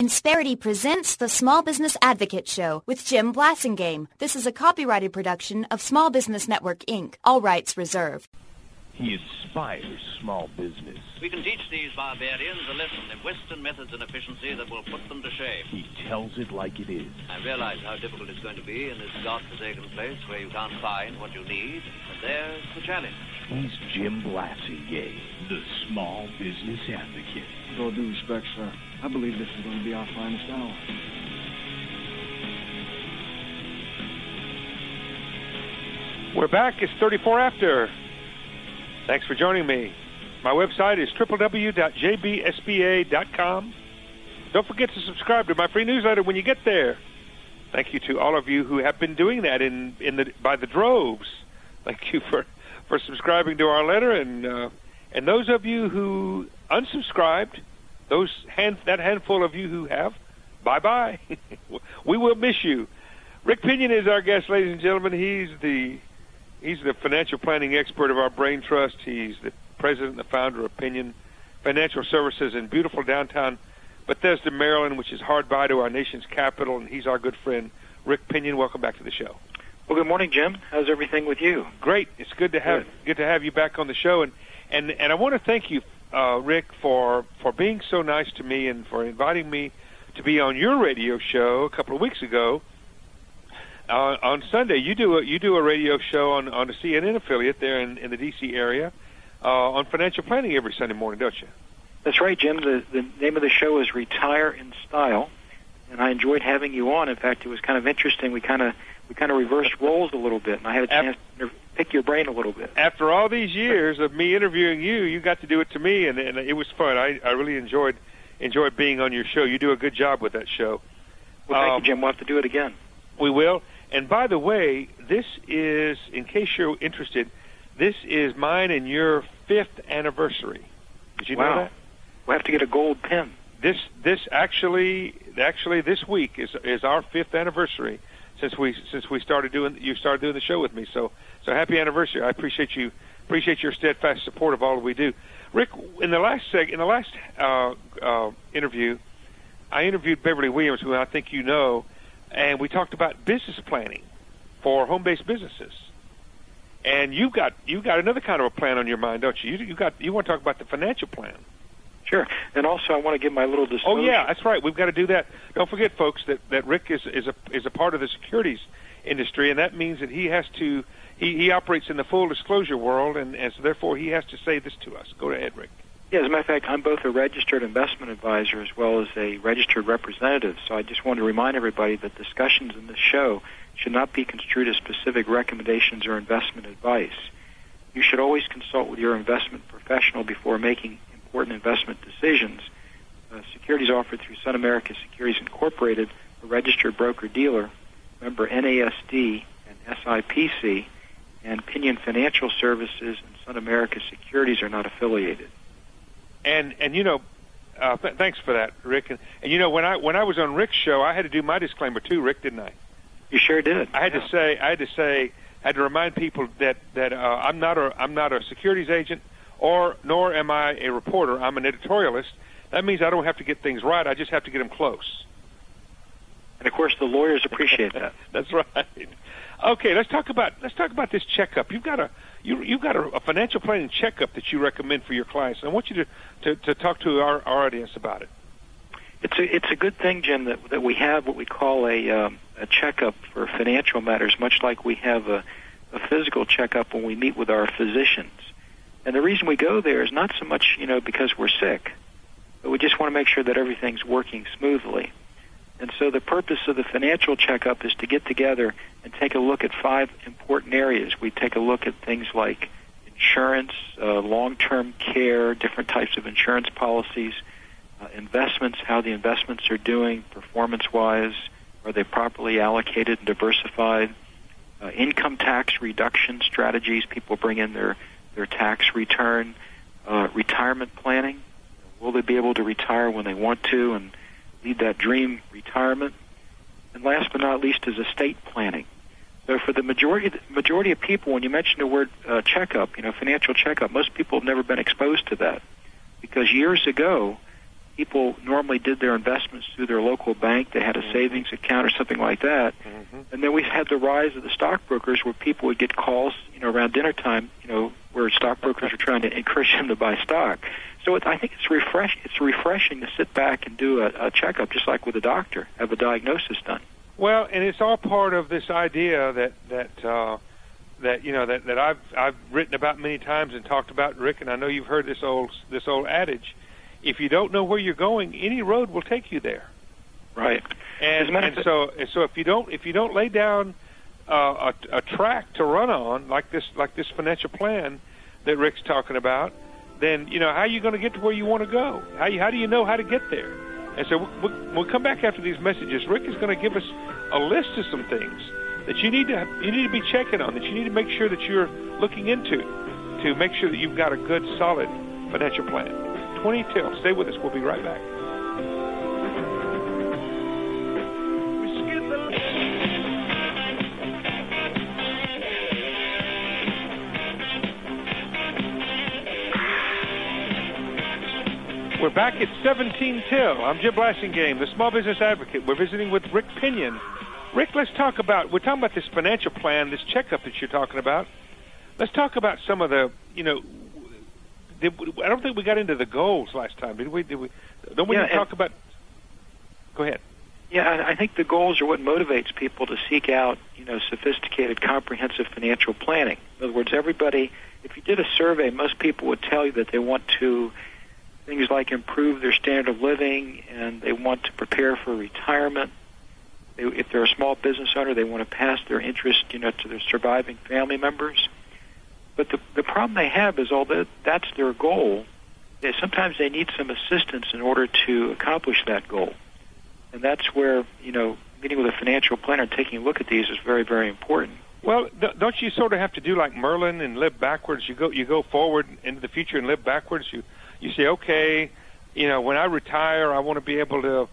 Insperity presents the Small Business Advocate Show with Jim Blasingame. This is a copyrighted production of Small Business Network, Inc. All rights reserved. He inspires small business. We can teach these barbarians a lesson in Western methods and efficiency that will put them to shame. He tells it like it is. I realize how difficult it's going to be in this godforsaken place where you can't find what you need, but there's the challenge. He's Jim Blasingame, the Small Business Advocate. With all due respect, sir, I believe this is going to be our finest hour. We're back. It's 34 after. Thanks for joining me. My website is www.jbsba.com. Don't forget to subscribe to my free newsletter when you get there. Thank you to all of you who have been doing that by the droves. Thank you for subscribing to our letter, and those of you who unsubscribed, that handful of you who have, bye-bye. We will miss you. Rick Pinion is our guest, ladies and gentlemen. He's the financial planning expert of our Brain Trust. He's the president and the founder of Pinion Financial Services in beautiful downtown Bethesda, Maryland, which is hard by to our nation's capital, and he's our good friend, Rick Pinion. Welcome back to the show. Well, good morning, Jim. How's everything with you? Great. It's good to have you back on the show, and I want to thank you, Rick, for being so nice to me and for inviting me to be on your radio show a couple of weeks ago. On Sunday, you do a radio show on a CNN affiliate there in the D.C. area on financial planning every Sunday morning, don't you? That's right, Jim. The name of the show is Retire in Style, and I enjoyed having you on. In fact, it was kind of interesting. We kind of reversed roles a little bit, and I had a chance to pick your brain a little bit. After all these years of me interviewing you, you got to do it to me, and it was fun. I really enjoyed being on your show. You do a good job with that show. Well, thank you, Jim. We'll have to do it again. We will. And by the way, this is, in case you're interested, this is mine and your 5th anniversary. Did you know that? We'll have to get a gold pin. This actually this week is our 5th anniversary since we started doing the show with me. So happy anniversary. I appreciate your steadfast support of all that we do. Rick, in the last interview, I interviewed Beverly Williams, who I think you know. And we talked about business planning for home-based businesses. And you've got another kind of a plan on your mind, don't you? You want to talk about the financial plan. Sure. And also, I want to give my little disclosure. Oh yeah, that's right. We've got to do that. Don't forget, folks, that Rick is a part of the securities industry, and that means that he operates in the full disclosure world, and so therefore he has to say this to us. Go ahead, Rick. Yeah, as a matter of fact, I'm both a registered investment advisor as well as a registered representative, so I just want to remind everybody that discussions in this show should not be construed as specific recommendations or investment advice. You should always consult with your investment professional before making important investment decisions. Securities offered through Sun America Securities Incorporated, a registered broker-dealer, member NASD and SIPC, and Pinion Financial Services and Sun America Securities are not affiliated. And you know, thanks for that, Rick. And you know, when I was on Rick's show, I had to do my disclaimer too, Rick, didn't I? You sure did. I had to remind people that I'm not a securities agent, nor am I a reporter. I'm an editorialist. That means I don't have to get things right. I just have to get them close. And of course, the lawyers appreciate that. That's right. Okay, let's talk about this checkup. You've got a financial planning checkup that you recommend for your clients. I want you to talk to our audience about it. It's a good thing, Jim, that we have what we call a checkup for financial matters, much like we have a physical checkup when we meet with our physicians. And the reason we go there is not so much because we're sick, but we just want to make sure that everything's working smoothly. And so the purpose of the financial checkup is to get together and take a look at 5 important areas. We take a look at things like insurance, long-term care, different types of insurance policies, investments, how the investments are doing performance-wise, are they properly allocated and diversified, income tax reduction strategies, people bring in their tax return, retirement planning, will they be able to retire when they want to and lead that dream retirement, and last but not least is estate planning. So for the majority of people, when you mention the word checkup, financial checkup, most people have never been exposed to that, because years ago, people normally did their investments through their local bank. They had a savings account or something like that. And then we had the rise of the stockbrokers, where people would get calls, around dinner time, where stockbrokers are trying to encourage them to buy stock. So I think it's refreshing to sit back and do a checkup, just like with a doctor, have a diagnosis done. Well, and it's all part of this idea that I've written about many times and talked about, Rick, and I know you've heard this old adage: if you don't know where you're going, any road will take you there. Right. And so if you don't lay down a track to run on, like this financial plan that Rick's talking about, then how are you going to get to where you want to go? How do you know how to get there? And so we'll come back after these messages. Rick is going to give us a list of some things that you need to be checking on, that you need to make sure that you're looking into, to make sure that you've got a good, solid financial plan. 20 till. Stay with us. We'll be right back. We're back at 17 till. I'm Jim Blasingame, the Small Business Advocate. We're visiting with Rick Pinion. Rick, we're talking about this financial plan, this checkup that you're talking about. Let's talk about some of the, I don't think we got into the goals last time, did we? Don't we talk about? Go ahead. Yeah, I think the goals are what motivates people to seek out, sophisticated, comprehensive financial planning. In other words, everybody, if you did a survey, most people would tell you that they want to things like improve their standard of living, and they want to prepare for retirement. If they're a small business owner, they want to pass their interest, to their surviving family members. But the problem they have is, although that's their goal, sometimes they need some assistance in order to accomplish that goal. And that's where, meeting with a financial planner and taking a look at these is very, very important. Well, don't you sort of have to do like Merlin and live backwards? You go forward into the future and live backwards. You say, okay, when I retire, I want to be able to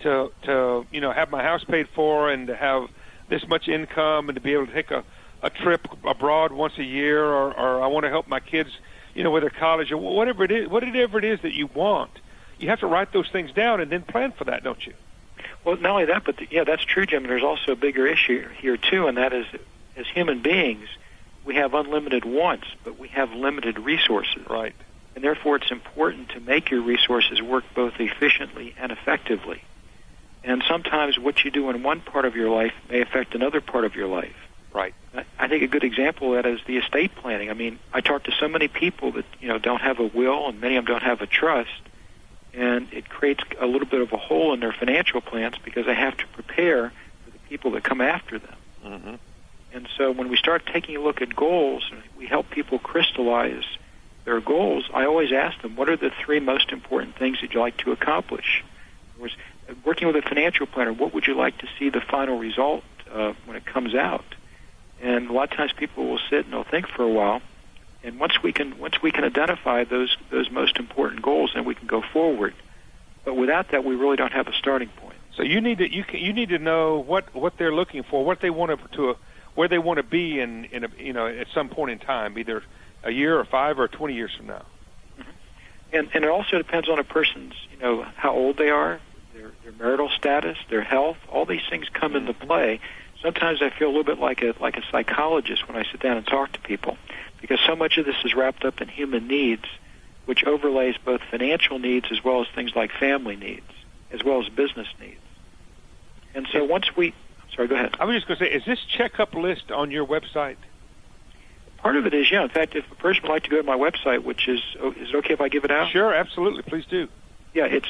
have my house paid for and to have this much income and to be able to take a trip abroad once a year, or I want to help my kids, with their college, or whatever it is that you want. You have to write those things down and then plan for that, don't you? Well, not only that, but that's true, Jim. There's also a bigger issue here too, and that is, as human beings, we have unlimited wants, but we have limited resources. Right. And therefore, it's important to make your resources work both efficiently and effectively. And sometimes what you do in one part of your life may affect another part of your life. Right. I think a good example of that is the estate planning. I mean, I talk to so many people that, don't have a will, and many of them don't have a trust, and it creates a little bit of a hole in their financial plans because they have to prepare for the people that come after them. Mm-hmm. And so when we start taking a look at goals, we help people crystallize their goals. I always ask them, what are the 3 most important things that you'd like to accomplish? In other words, working with a financial planner, what would you like to see the final result when it comes out? And a lot of times people will sit and they'll think for a while, and once we can identify those most important goals, then we can go forward. But without that, we really don't have a starting point. So you need to know what they're looking for, what they want to where they want to be in at some point in time, either a year or 5 or 20 years from now. Mm-hmm. And it also depends on a person's, how old they are, their marital status, their health. All these things come into play. Sometimes I feel a little bit like a psychologist when I sit down and talk to people, because so much of this is wrapped up in human needs, which overlays both financial needs as well as things like family needs, as well as business needs. And so sorry, go ahead. I was just going to say, is this checkup list on your website? Part of it is, yeah. In fact, if a person would like to go to my website, which is it okay if I give it out? Sure, absolutely. Please do. Yeah, it's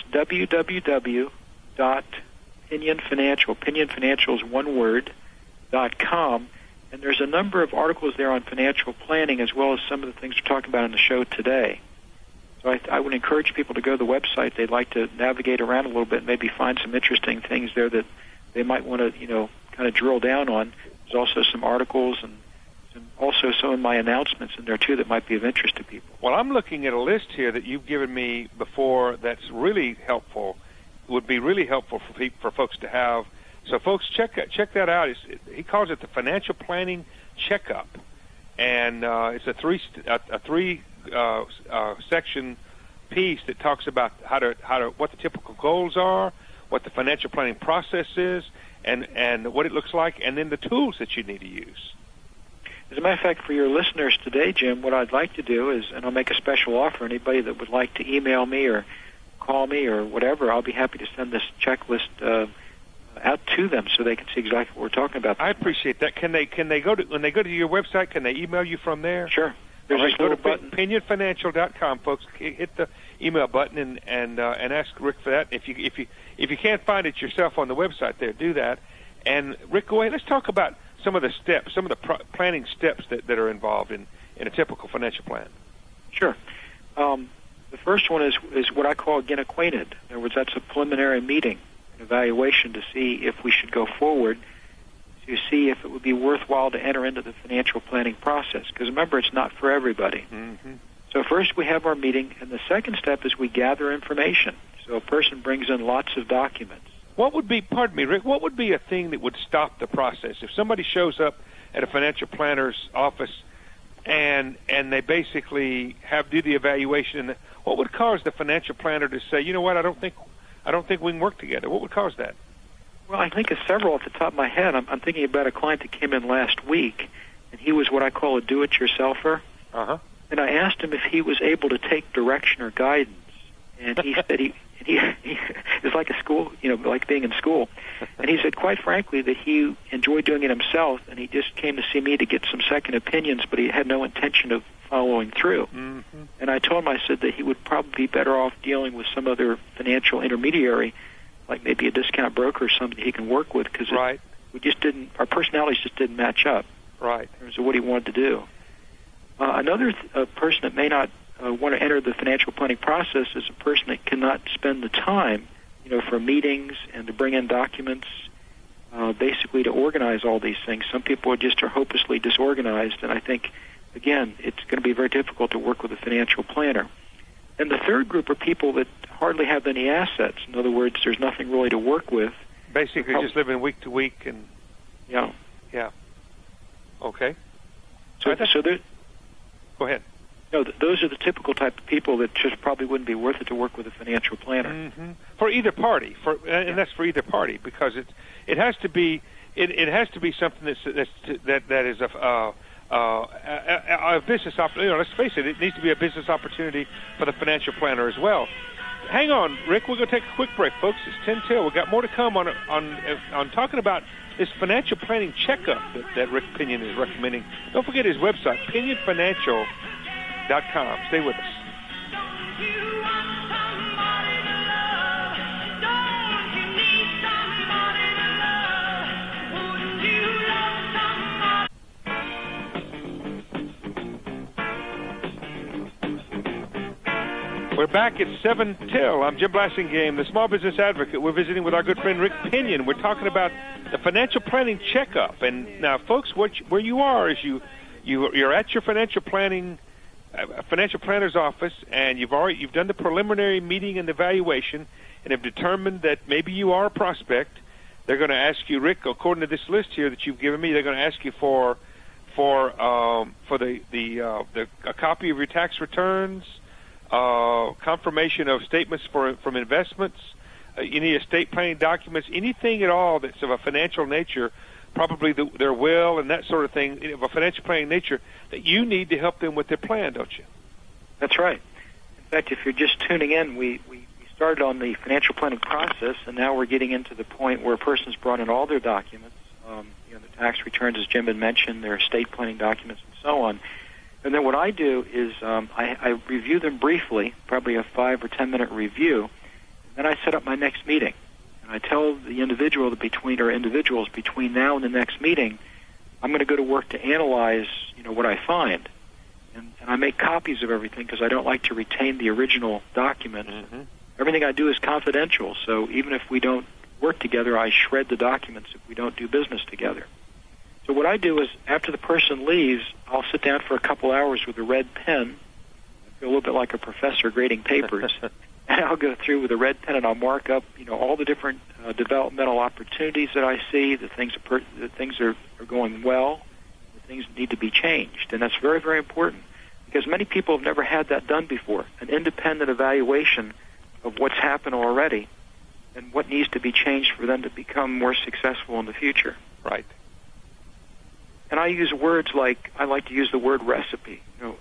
www.pinionfinancial. Pinion Financial is one word, .com. And there's a number of articles there on financial planning, as well as some of the things we're talking about on the show today. So I would encourage people to go to the website. They'd like to navigate around a little bit and maybe find some interesting things there that they might want to, kind of drill down on. There's also some articles and also some of my announcements in there, too, that might be of interest to people. Well, I'm looking at a list here that you've given me before that's really helpful, would be really helpful for folks to have. So, folks, check that out. He calls it the Financial Planning Checkup, and it's a three section piece that talks about what the typical goals are, what the financial planning process is, and what it looks like, and then the tools that you need to use. As a matter of fact, for your listeners today, Jim, what I'd like to do is, and I'll make a special offer, anybody that would like to email me or call me or whatever, I'll be happy to send this checklist out to them so they can see exactly what we're talking about. I appreciate that. Can they go to, when they go to your website, can they email you from there? Sure. There's All right, go to button. PinionFinancial.com, folks. Hit the email button and ask Rick for that. If you can't find it yourself on the website there, do that. And Rick, go ahead. Let's talk about some of the steps, some of the planning steps that are involved in a typical financial plan. Sure. The first one is what I call get acquainted. In other words, that's a preliminary meeting, an evaluation to see if we should go forward, to see if it would be worthwhile to enter into the financial planning process. Because remember, it's not for everybody. Mm-hmm. So first we have our meeting, and the second step is we gather information. So a person brings in lots of documents. What would be, pardon me, Rick, what would be a thing that would stop the process? If somebody shows up at a financial planner's office and they basically do the evaluation, what would cause the financial planner to say, you know what, I don't think we can work together? What would cause that? Well, I think of several off the top of my head. I'm thinking about a client that came in last week, and he was what I call a do-it-yourselfer. Uh-huh. And I asked him if he was able to take direction or guidance, and he said he it's like a school, like being in school. And he said, quite frankly, that he enjoyed doing it himself, and he just came to see me to get some second opinions, but he had no intention of following through. Mm-hmm. And I told him, I said that he would probably be better off dealing with some other financial intermediary, like maybe a discount broker or something he can work with, because right. Our personalities just didn't match up. Right. In terms of what he wanted to do. Another person that may not want to enter the financial planning process is a person that cannot spend the time, for meetings and to bring in documents, basically to organize all these things. Some people are hopelessly disorganized, and I think, again, it's going to be very difficult to work with a financial planner. And the third group are people that hardly have any assets. In other words, there's nothing really to work with. Basically just living week to week and... Yeah. Yeah. Okay. So there... Go ahead. No, those are the typical type of people that just probably wouldn't be worth it to work with a financial planner. Mm-hmm. For either party, and that's for either party, because it has to be something that is a business opportunity. Let's face it, it needs to be a business opportunity for the financial planner as well. Hang on, Rick. We're going to take a quick break, folks. It's 10 till. We've got more to come on talking about this financial planning checkup that Rick Pinion is recommending. Don't forget his website, PinionFinancial.com. Stay with us. We're back at 7 till. I'm Jim Blasingame, the Small Business Advocate. We're visiting with our good friend Rick Pinion. We're talking about the financial planning checkup. And now, folks, where you are is you're at your financial planner's office, and you've done the preliminary meeting and evaluation, and have determined that maybe you are a prospect. They're going to ask you, Rick, according to this list here that you've given me, they're going to ask you for a copy of your tax returns. Confirmation of statements from investments, any estate planning documents, anything at all that's of a financial nature, probably their will and that sort of thing, of a financial planning nature, that you need to help them with their plan, don't you? That's right. In fact, if you're just tuning in, we started on the financial planning process, and now we're getting into the point where a person's brought in all their documents, the tax returns, as Jim had mentioned, their estate planning documents, and so on. And then what I do is I review them briefly, probably a 5 or 10 minute review. And then I set up my next meeting, and I tell the individual individuals between now and the next meeting, I'm going to go to work to analyze, what I find, and I make copies of everything because I don't like to retain the original document. Mm-hmm. Everything I do is confidential, so even if we don't work together, I shred the documents if we don't do business together. So what I do is, after the person leaves, I'll sit down for a couple hours with a red pen. I feel a little bit like a professor grading papers. And I'll go through with a red pen and I'll mark up, all the different developmental opportunities that I see, the things are going well, the things that need to be changed. And that's very, very important. because many people have never had that done before, an independent evaluation of what's happened already and what needs to be changed for them to become more successful in the future. Right. And I use words like, I like to use the word recipe.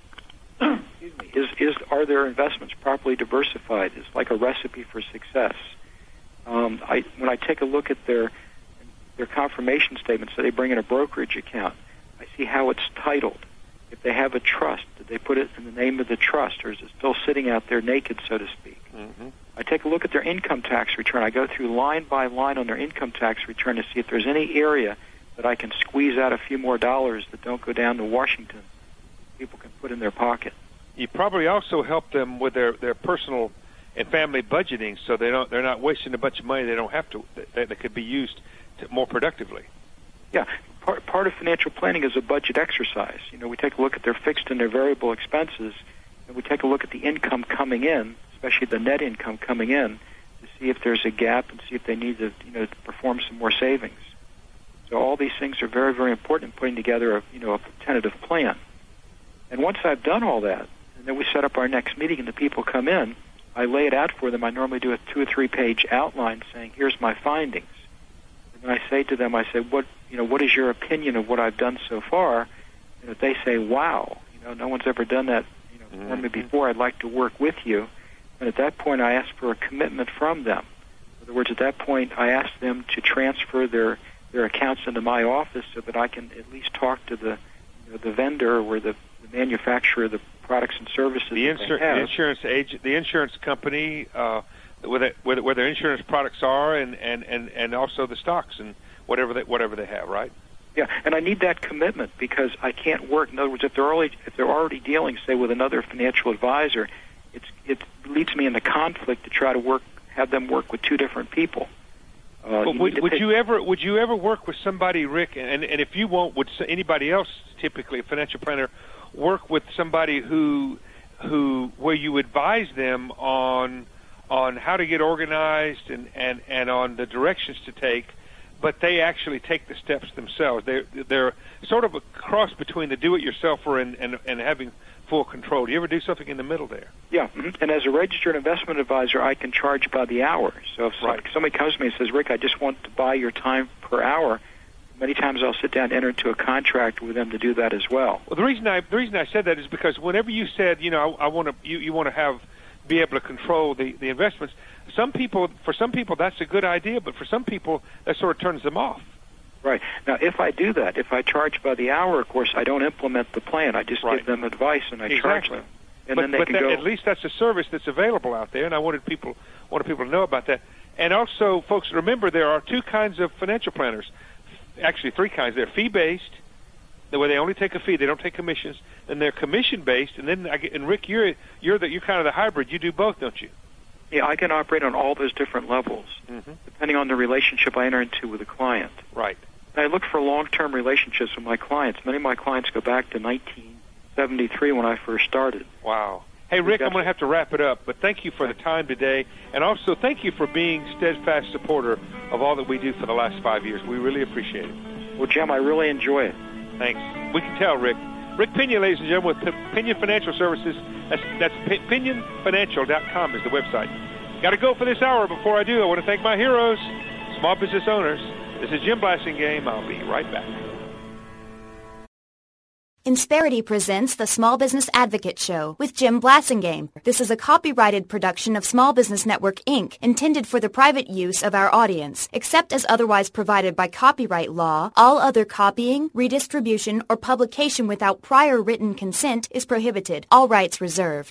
Excuse me. Are their investments properly diversified? It's like a recipe for success. When I take a look at their confirmation statements, so they bring in a brokerage account, I see how it's titled. If they have a trust, did they put it in the name of the trust, or is it still sitting out there naked, so to speak? Mm-hmm. I take a look at their income tax return. I go through line by line on their income tax return to see if there's any area that I can squeeze out a few more dollars that don't go down to Washington. People can put in their pocket. You probably also help them with their personal and family budgeting, so they're not wasting a bunch of money they don't have to, that could be used more productively. Yeah, part of financial planning is a budget exercise. We take a look at their fixed and their variable expenses, and we take a look at the income coming in, especially the net income coming in, to see if there's a gap and see if they need to perform some more savings. So all these things are very, very important in putting together a tentative plan. And once I've done all that, and then we set up our next meeting and the people come in, I lay it out for them. I normally do a 2 or 3 page outline saying, here's my findings. And then I say to them, what is your opinion of what I've done so far? And if they say, wow, no one's ever done that for me before, I'd like to work with you. And at that point, I ask for a commitment from them. In other words, at that point, I ask them to transfer their accounts into my office so that I can at least talk to the vendor or the manufacturer of the products and services the insurance agent, the insurance company, where their insurance products are, and also the stocks and whatever they have, right? Yeah, and I need that commitment because I can't work. In other words, if they're already dealing, say, with another financial advisor, it leads me into conflict to try to have them work with 2 different people. Would you ever work with somebody, Rick? And if you won't, would anybody else, typically a financial planner, work with somebody where you advise them on how to get organized and on the directions to take, but they actually take the steps themselves? They're sort of a cross between the do-it-yourselfer and having full control. Do you ever do something in the middle there? Yeah, and as a registered investment advisor, I can charge by the hour. So if somebody comes to me and says, Rick, I just want to buy your time per hour, many times I'll sit down and enter into a contract with them to do that as well. Well, the reason I said that is because whenever you said, you want to be able to control the investments, for some people that's a good idea, but for some people that sort of turns them off. Right. Now, if I do that, if I charge by the hour, of course, I don't implement the plan. I just give them advice and I charge them. And then they can go. At least that's a service that's available out there, and I wanted people to know about that. And also, folks, remember there are 2 kinds of financial planners. Actually, 3 kinds. They're fee-based, where they only take a fee; they don't take commissions. And they're commission-based. And then, Rick, you're kind of the hybrid. You do both, don't you? Yeah, I can operate on all those different levels, depending on the relationship I enter into with a client. Right. And I look for long-term relationships with my clients. Many of my clients go back to 1973 when I first started. Wow. Hey, Rick, I'm going to have to wrap it up, but thank you for the time today, and also thank you for being steadfast supporter of all that we do for the last 5 years. We really appreciate it. Well, Jim, I really enjoy it. Thanks. We can tell, Rick. Rick Pinion, ladies and gentlemen, with Pinion Financial Services. That's pinionfinancial.com is the website. Got to go for this hour. Before I do, I want to thank my heroes, small business owners. This is Jim Blasingame. I'll be right back. Insperity presents the Small Business Advocate Show with Jim Blasingame. This is a copyrighted production of Small Business Network, Inc., intended for the private use of our audience. Except as otherwise provided by copyright law, all other copying, redistribution, or publication without prior written consent is prohibited. All rights reserved.